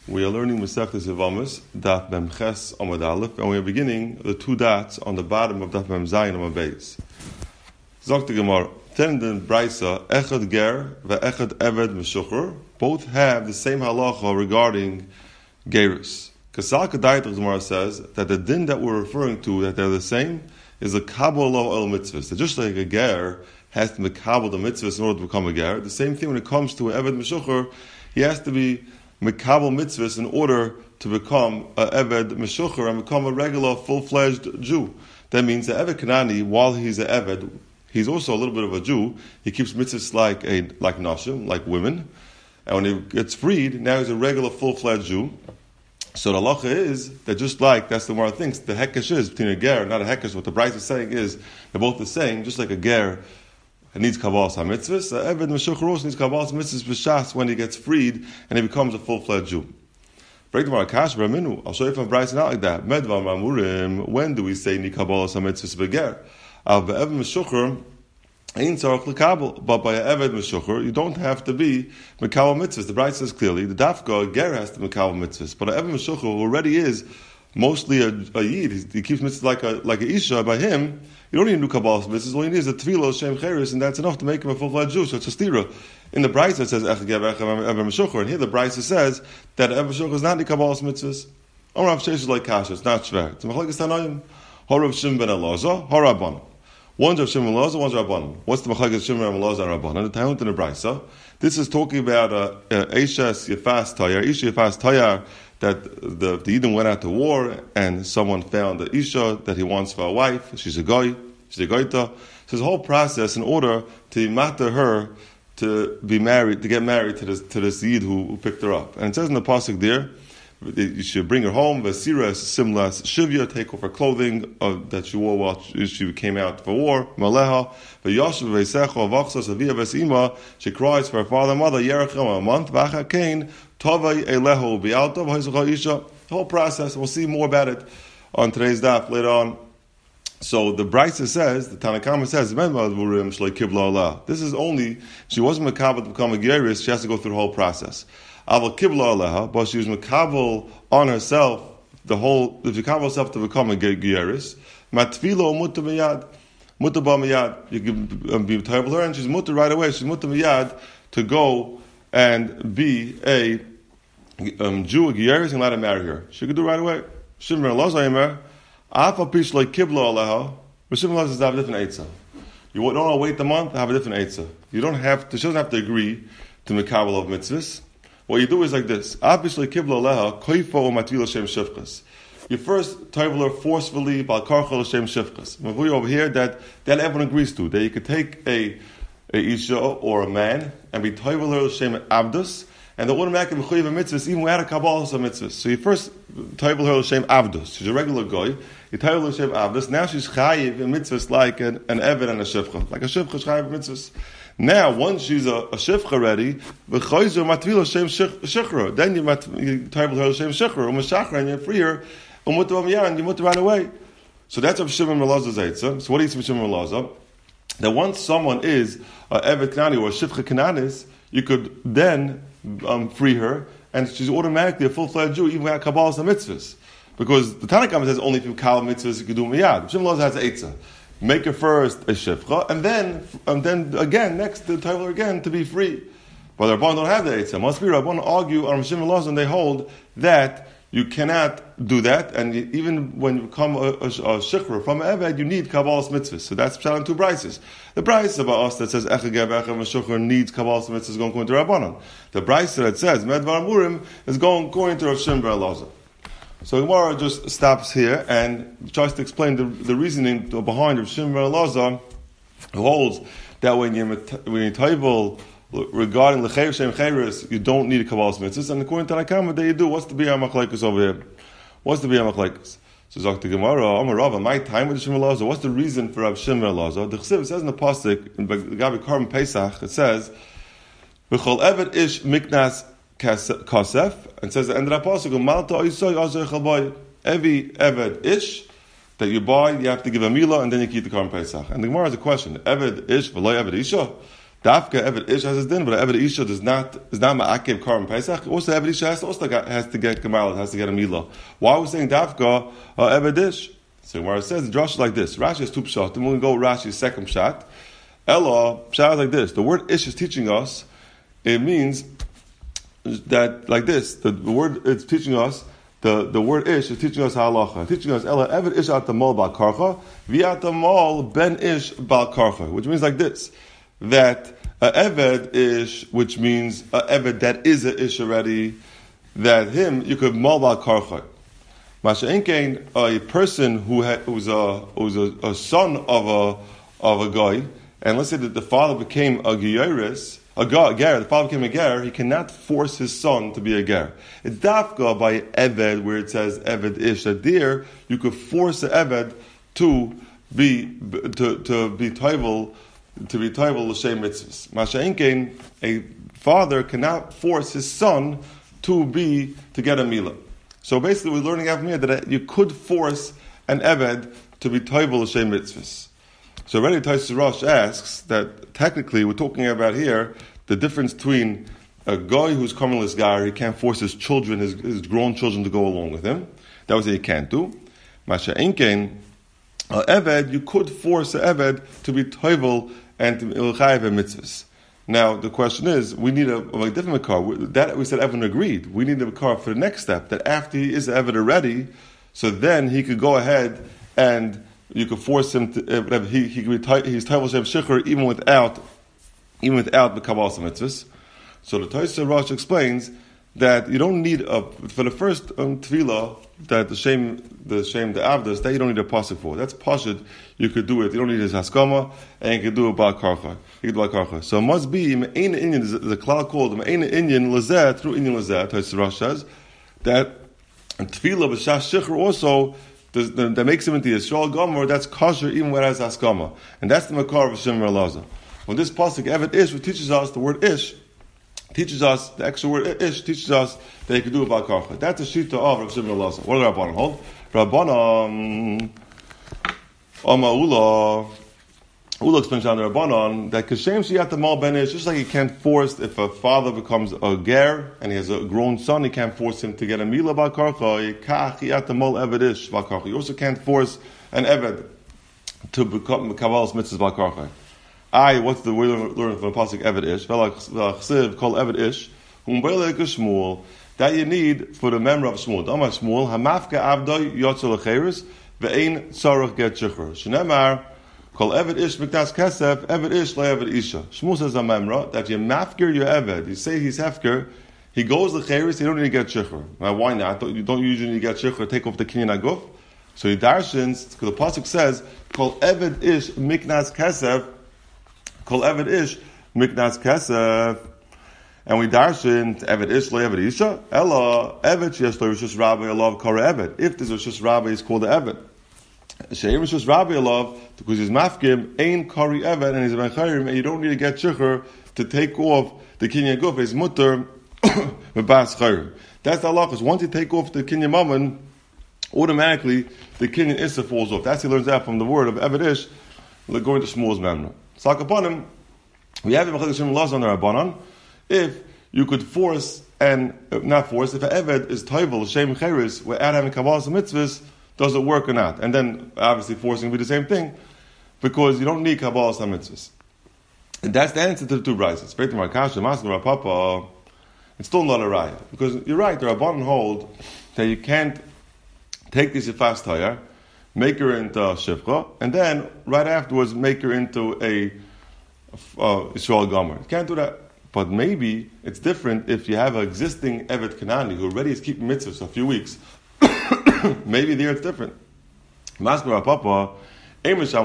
We are learning Masechtas Yevamos, Daf Mem Ches Amud Aleph, and we are beginning the two dots on the bottom of Daf Mem Zayin Amud Beis. Zok the Gemara, Ten den Brisa, Echad Ger ve'Echad Eved Meshucher, both have the same halacha regarding gerus. Kasal Kedayit, the Gemara says that the din that we're referring to, that they're the same, is a Kabbalah el mitzvahs. So just like a ger has to mekabel the mitzvahs in order to become a ger, the same thing when it comes to an Eved Meshucher, he has to be mekabel mitzvahs in order to become a Eved Meshucher and become a regular full-fledged Jew. That means the Eved Kanani, while he's an Eved, he's also a little bit of a Jew. He keeps mitzvahs like nashim, like women. And when he gets freed, now he's a regular full-fledged Jew. So the halacha is that just like, that's the Gemara thinks, the hekesh is between a ger, not a hekesh. What the Bryce is saying is, they're both the same, just like a ger needs kabbalas ha-mitzvahs, Eved Meshucher also needs kabbalas ha-mitzvahs b'shas when he gets freed and he becomes a full-fledged Jew. Break the Marakash, Raminu. I'll show you from Bryce not like that. Medvar Mamurim, when do we say need kabbalas ha-mitzvahs b'ger? Al be'Eved Meshucher, Ein tzarich l'kabel, but by a Eved Meshucher, you don't have to be mekabel mitzvahs. The Bryce says clearly, the dafka, ger has to mekabel mitzvahs, but an Eved Meshucher who already is mostly a yid, he keeps mitzvahs like a isha, by him, you don't need to do kabbalas mitzvahs, all you need is a tefillah, shem cheres, and that's enough to make him a full-fledged Jew, so it's a stira. In the Bryce it says, Echad ger ve'Echad Eved Meshucher, and here the Bryce says that Eved Meshucher is not the kabbalas mitzvahs. Rav Sheish is like kasha, it's not shver. It's machlekes tanoim. Harav Shimon ben Elazar, Harabban. One's Rav Shimon ben Elazar, one's Rabban. What's the machlekes Shimon ben Elazar and Rabban? And the Talmud in the Brisa, this is talking about Eishes Yefas Tayar, Isha Yefas Tayar, that the Yidden went out to war and someone found the Isha that he wants for a wife. She's a goy, she's a goyta. So this whole process in order to matter her to be married, to get married to this Yid who picked her up. And it says in the pasuk there, you should bring her home. Vesira is similar as shivya, take off her clothing that she wore while she came out for war. Maleha, v'yashav v'ysecho avachsos avia v'sima. She cries for her father and mother. Yerachem a month. V'acha kain tovay eleho bi'alta v'hayzucha isha. The whole process. We'll see more about it on today's daf later on. So the Brisa says, the Tanakama says, this is only, she wasn't makabel to become a geris, she has to go through the whole process. Aval kibla aleha, but she was makabel on herself, if she kabel herself to become a geris, matvilo muta miyad, muta ba miyad, you can be terrible her, and she's muta right away, she's muta miyad to go and be a Jew, a geris, and let him marry her. She could do right away. Shimmer Elazar Afa pish like kibla aleha, but Shimon Elazar have a different eitzah. You don't want to wait the month, have a different eitzah. She doesn't have to agree to mekabel of mitzvahs. What you do is like this. Afish like kibla aleha, koifa o matvil shem shivchas. You first table her forcefully, bal karchel shem shivchas. We over here that everyone agrees to, that you could take a isha or a man and be table her shem abdus, and the automatically mechuyev of mitzvahs even without a kabbalas of mitzvahs. So you first table her shem avdus. She's a regular goy. You table her shem avdus. Now she's chayiv in mitzvahs like an eved and a shivcha. Like a shivcha is chayiv in mitzvahs. Now once she's a shivcha ready, v'chayzer matvila shem shichra. Then you table her shem shichra, umashachra, and you free her, umutu amiyan, you mutu right away. So that's what Shimon Elazar's eitzah. So what is Shimon Elazar? That once someone is a eved kanani or a shivcha kananis, you could then free her, and she's automatically a full-fledged Jew, even without kabbalas and mitzvahs. Because the Tanakhama says only if you kabbalah mitzvahs you can do miyad. Shimon Elazar has eitzah. Make her first a shivcha, and then again, next to table her again to be free. But the Rabban don't have the eitzah. Must be Rabban argue on Shimon Elazar, and they hold that you cannot do that, and even when you become a shikra from an eved, you need kabbalas mitzvahs. So that's pshat on two brises. The brise about us that says Echad ger ve'Echad Meshucher needs kabbalas mitzvahs is going according to Rabbanan. The brise that says Medvar Amurim is going according to Rav Shimon ben Elazar. So Gemara just stops here and tries to explain the reasoning behind Rav Shimon ben Elazar, who holds that when you table regarding l'chayr shem chayris, you don't need a kabbalas mitzvahs, and according to Tanakama, that you do. What's the biyah machlekes over here? What's the biyah machlekes? So Zok the Gemara, Amar Rava, my time with Shimon Elazar. What's the reason for Rav Shimon Elazar? The Chsiv says in the pasuk in Gabi Karban Pesach, it says, "V'chol eved ish miknas kasef," and says the end of the pasuk, "Malta oisoy azer chalboy." Every eved ish that you buy, you have to give a milah, and then you keep the Karban Pesach. And the Gemara has a question: Eved ish v'loy eved isha. Dafka Eved Ish has his din, but Eved Isha is not ma'akev Karban Pesach. Also, Eved Isha has to get Gemalit, has to get a Milah. Why are we saying Dafka Eved Ish? So where it says the drush is like this. Rashi has two pshat. Then we'll go Rashi's second pshat. Ella pshat is like this. The word Ish is teaching us. It means that like this. The word it's teaching us. The word Ish is teaching us halacha. Teaching us Ella Eved Ish at the mol bal karcha, v'at the mol ben Ish bal karcha, which means like this. That Eved Ish, which means Eved that is a Ish already, that him, you could mal bal karcha. Masha'inkein, a person who's a son of a guy, and let's say that the father became a Geyeris, the father became a ger, he cannot force his son to be a ger. It's dafka by Eved, where it says Eved Ish, that there you could force the Eved to be toivel l'shem mitzvahs. Masha'inkein, a father cannot force his son to get a milah. So basically, we're learning out from here that you could force an Eved to be toivel l'shem mitzvahs. So already Tosfos Rosh asks that technically we're talking about here the difference between a guy who's commonless guy, he can't force his children, his grown children to go along with him. That was what he can't do. Masha'inkein, Eved, you could force an Eved to be toivel and to ilchayev mitzvahs. Now the question is, we need a different makar. That we said Eved agreed. We need a makar for the next step. That after he is Eved already, so then he could go ahead and you could force him to. He could be he's toivel shem shichur even without the kabbalah mitzvahs. So the Tosfos Rosh explains that you don't need for the first tefillah that the shame the avdas that you don't need a pasuk for. That's pashut. You could do it. You don't need his haskama, and you could do it by karcha. You could do it by karcha. So it must be me'ein inyan. There's a klal called me'ein inyan lazeh through inyan lazeh. Tosfos Rosh says that tefillah b'shas shichur also that makes him into Yisrael gomer. That's kosher even when it has haskama, and that's the makar of Shimon Elazar. When this pasuk Eved Ish, which teaches us the word Ish. Teaches us, the extra word Ish teaches us that you can do about karcha. That's the shita of Rav Shimon Elazar. What do Rabbanan hold? Rabbanan, Ula explains down the Rabbanan that Kashem Shiyat Mal Ben Ish, just like you can't force, if a father becomes a ger and he has a grown son, he can't force him to get a milah about karcha. Yikach Yat Mal Eved Ish about karcha. You also can't force an Eved to become Kabbalah's mitzvahs about karcha. What's the word learning from the pasuk Eved Ish? V'lachsiv called Eved Ish. Shmuel. That you need for the memory of Shmuel. Amar Shmuel hamafka avdoi yotzel lecheres ve'ein tzarich get shichur. Shneimar called Eved Ish mikdas kesef Eved Ish le'Eved Isha. Shmuel says a memra that you mafker your Eved. You say he's hefker. He goes lecheres. You don't need to get shichur. Now why not? You don't usually need to get shichur. Take off the kinyan aguf. So he darshins because the pasuk says called Eved Ish mikdas kesef. Kol Eved Ish miknas kesef, and we darshan Eved Ish le Eved Isha. Ella Eved sheyesh lo rishus rabbi alav kara Eved. If there's a rishus rabbi, it's called the Eved. She'em rishus rabbi alav because he's mafkim ein kari Eved and he's a ben chayim, and you don't need to get shichur to take off the kinyan guf. He's mutter b'bas chayim. That's the halachas. Once you take off the kinyan mammon, automatically the kinyan issa falls off. That's he learns that from the word of Eved Ish, going to Shmuel's memra. So upon him, we have the Shimon Elazar on the Rabbanan. If you could force and not force, if an Eved is toivel shem cheres without having kabbalah mitzvahs, does it work or not? And then obviously forcing would be the same thing because you don't need kabbalah mitzvahs. And that's the answer to the two brises. It's still not a raya because you're right. The Rabbanan hold that you can't take this fast tire. Make her into Shivcha, and then right afterwards make her into a Yisrael Gomer. You can't do that. But maybe it's different if you have an existing Eved Kanani who already is keeping mitzvahs for a few weeks. Maybe there it's different. Maskar Papa, She's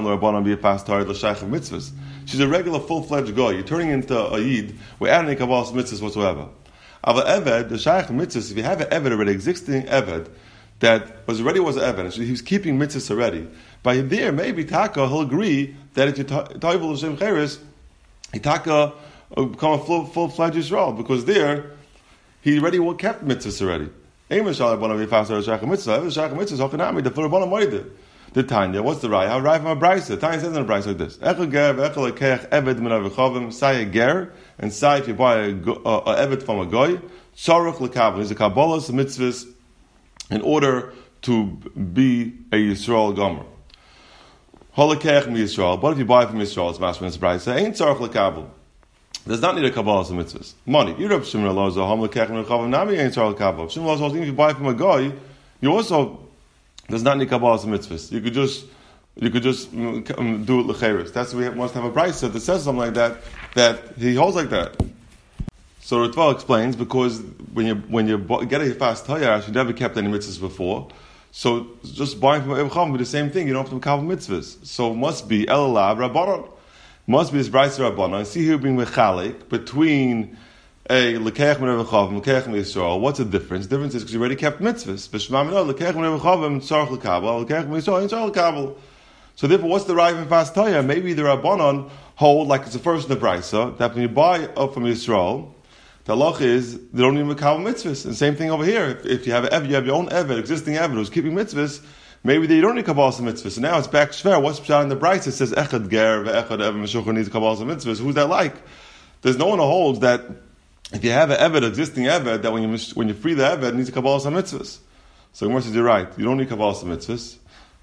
a regular full-fledged guy. You're turning into a Yid without any Kabbalah mitzvahs whatsoever. Ava Eved, the Shaykh mitzvahs, if you have an Eved already, existing Eved, that was an Eved, he was keeping mitzvahs already. By there, maybe Taka, he'll agree that if you Toivel Hashem Cheres, he Taka become a full-fledged Yisrael, because there, he already kept mitzvahs already. The Tanya, what's the raya? Raya from a brisa. Tanya says in a brisa like this: Echel ger ve'echel lekech eved min avichavim. Say a ger, and say if you buy a eved from a goy, tzarich lekavim. He's a kabbalas mitzvahs in order to be a Yisrael gomer. Holekech mi Yisrael. But if you buy from Yisrael, it's masculine brisa. Ain't tzarich lekavim. Does not need a kabbalas mitzvahs. Money. You Reb Shimon Elazar hom lekech min avichavim nami ain't tzarich lekavim. Shimon Elazar, even if you buy from a goy, you also does not need kabbalas mitzvahs. You could just do it lecheres. That's why we must have a brisa that says something like that he holds like that. So Ritva explains, because when you get a fast tayar, you never kept any mitzvahs before. So just buying from Ev Chacham be the same thing. You don't have to kabbalas mitzvahs. So it must be elalav rabbanon. Must be this brisa rabbanon. And see here being mechalik between a lekeach min avichavim, lekeach min Yisrael. What's the difference? The difference is because you already kept mitzvahs. B'shema minah lekeach min avichavim tzarich lekabel, lekeach min Yisrael tzarich lekabel. So therefore, what's the rive and fast tayah? Maybe the rabbanon hold like it's the first in the brisa that when you buy up from Yisrael, the halach is they don't need mekabel mitzvahs. And same thing over here. If you have you have your own eved, existing eved who's keeping mitzvahs, maybe they don't need kabbalas mitzvahs. So now it's back shver. What's pshat in the brisa? It says echad ger ve'echad eved meshucher needs kabbalas mitzvahs. Who's that like? There's no one who holds that. If you have an eved, existing eved, that when you free the eved, it needs a kabbalas mitzvahs. So Gemara says you're right. You don't need kabbalas mitzvahs.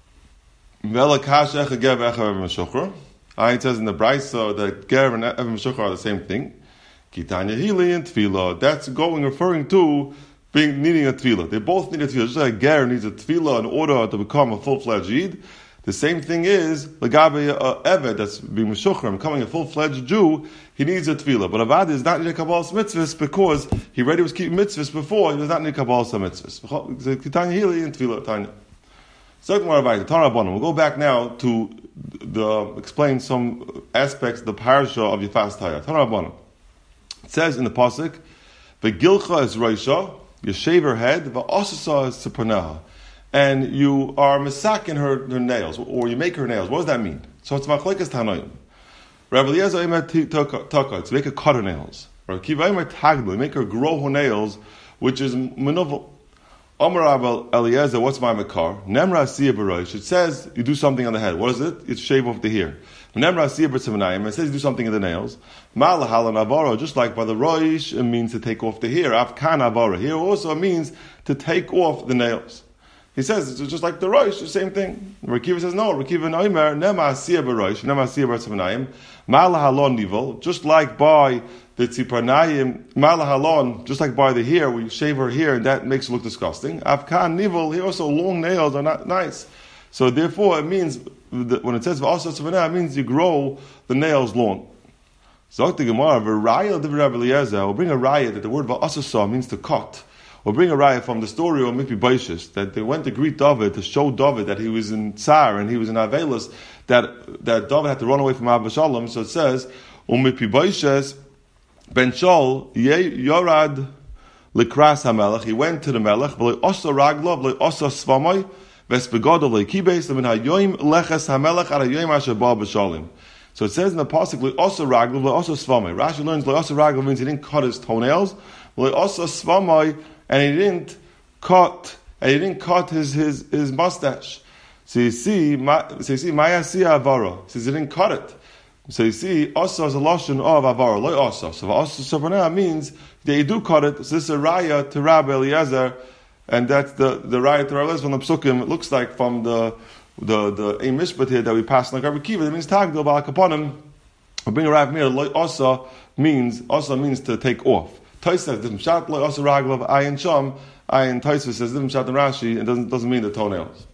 It says in the brisa that ger and eved meshucher are the same thing. Kitanya hili and tefillah. That's referring to needing a tefillah. They both need a tefillah. Just like ger needs a tefillah in order to become a full-fledged Yid. The same thing is legabe eved that's being meshucher, becoming a full-fledged Jew. He needs a tefillah, but Avad does not need a kabbalas mitzvahs because he already was keeping mitzvahs before. He does not need kabbalas mitzvahs. Tanya hili and tefillah Tanya. Second one about the Torah Rabbanim. We'll go back now to explain some aspects of the parasha of your fast tayah. Torah Rabbanim. It says in the pasuk, "V'gilcha is roisha, you shave her head, v'asasa is tziponeha," and you are misakin her nails, or you make her nails. What does that mean? So it's machlekes tanoim. Rabbi Eliezer aimed taka to make her cut her nails. Rabbi Kiva aimed tagli, make her grow her nails, which is menuvel. Amar Rabbi Eliezer, what's my makar? Nemra asiyah b'roish. It says you do something on the head. What is it? It's shave off the hair. Nemra asiyah b'tzevanayim. It says you do something in the nails. Malahal and avara, just like by the roish, it means to take off the hair. Afkan avara. Here also means to take off the nails. He says it's just like the roish, the same thing. Rekiva says no. Rekiva noimer nemra asiyah b'roish, nemra asiyah b'tzevanayim. Malahalon nivel, just like by the tziparnayim, malahalon, just like by the hair, we shave her hair, and that makes it look disgusting. Afkan nivel, here also long nails are not nice. So therefore, it means when it says v'asa tzavana, it means you grow the nails long. Zok the Gemara, v'raya of Rabbi Eliezer, will bring a raya that the word v'asasa means to cut. We'll bring a raya from the story of Mipi Baishis, that they went to greet David, to show David that he was in Tsar and he was in Avelis, that David had to run away from Avshalom. So it says, Mipi Baishis, Ben Shaul, Yorad, Likras HaMelech, he went to the Melech, V'loi osa raglo, V'loi osa svamoi, V'espegodo V'loi kibes, V'min hayoim leches HaMelech, Ad hayoim asher ba b'shalim. So it says in the pasuk, V'loi osa raglo, V'loi osa svamoi. Rashi learns, V'loi osa raglo means he didn't cut his toenails, V'loi osa svamoi, and he didn't cut his mustache. So you see, Maya siya avara. He says he didn't cut it. So you see, asa is a lashon of avara, loy asa. So asa savana means that you do cut it. So this is a raya to Rabbi Eliezer, and that's the raya to Rabbi Eliezer from the psukim. It looks like from the ein mishpat here that we passed like Rabbi Kiva. That means tagdil ba'akaponim. We bring a raya from here. Loy asa means to take off. Tais says this mshat loy asa raglav ayin sham. Ayin Taisva says this mshat and Rashi. It doesn't mean the toenails.